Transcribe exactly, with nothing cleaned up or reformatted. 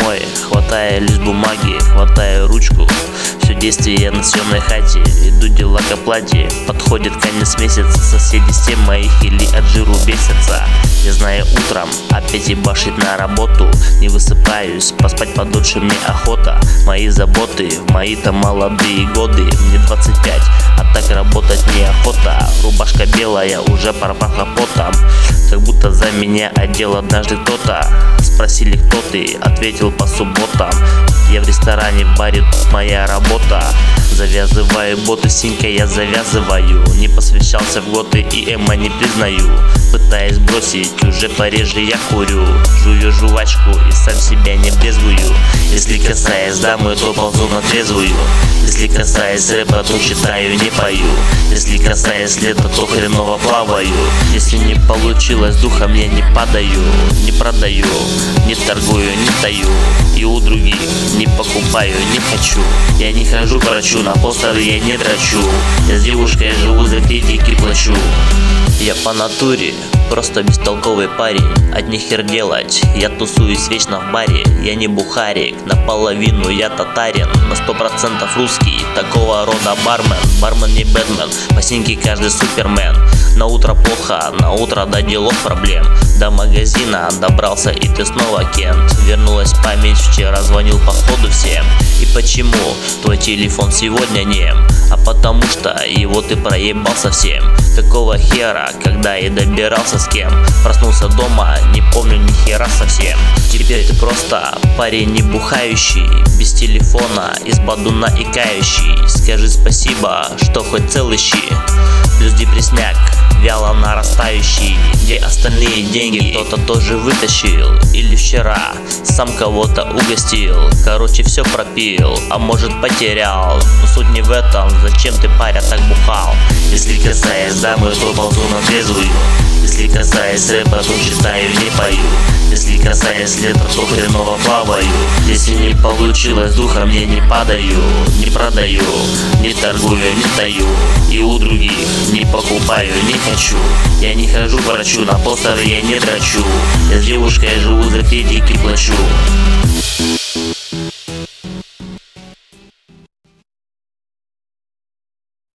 домой, хватая лист бумаги, хватая ручку. Все действие на съемной хате, иду дела к оплате. Подходит конец месяца, соседи с тем моих или от жиру бесятся. Я знаю, утром опять ебашить на работу. Не высыпаюсь, поспать подольше мне охота. Мои заботы в мои-то молодые годы. Мне двадцать пять, а так работать неохота. Рубашка белая, уже пропахла потом, как будто за меня одел однажды кто-то. Спросили, кто ты, ответил по субботам. Я в ресторане, в баре, тут моя работа. Завязываю боты, синька, я завязываю. Не посвящался в годы и эмо не признаю. Пытаясь бросить, уже пореже я курю. Жую жвачку и сам себя не брезгую. Если касаясь дамы, то ползу на трезвую. Если касаясь рэпа, то читаю, не пою. Если касаясь лета, то хреново плаваю. Если не получилось, духом я не падаю. Не продаю, не торгую, не таю. И у других не покупаю, не хочу. Я не хожу к врачу, на постеры я не трачу. Я с девушкой живу, за кредитки плачу. Я по натуре просто бестолковый парень. Одни хер делать, я тусуюсь вечно в баре. Я не бухарик, наполовину я татарин. На сто процентов русский, такого рода бармен. Бармен не Бэтмен, по синьке каждый супермен. На утро плохо, на утро до делов проблем. До магазина добрался и ты снова Кент. Вернулась память, вчера звонил походу всем. И почему твой телефон сегодня нем? А потому что его ты проебал совсем. Какого хера, когда я добирался с кем? Проснулся дома, не помню ни хера совсем. Теперь ты просто парень не бухающий, без телефона, из бадуна и кающий. Скажи спасибо, что хоть целый щи. Плюс депресняк, вяло нарастающий. Где остальные деньги, кто-то тоже вытащил. Или вчера сам кого-то угостил. Короче, все пропил, а может потерял. Но суть не в этом, зачем ты, паря, так бухал? Если касаясь дамы, то ползу на трезвую. Если касаясь рэпа, то читаю, не пою. Если касаясь лета, то хреново плаваю. Если не получилось, духом я не падаю. Не продаю, не торгую, не таю. И у других не покупаю, не хочу. Я не хожу к врачу, на постеры я не трачу. Я с девушкой живу, за кредитки плачу.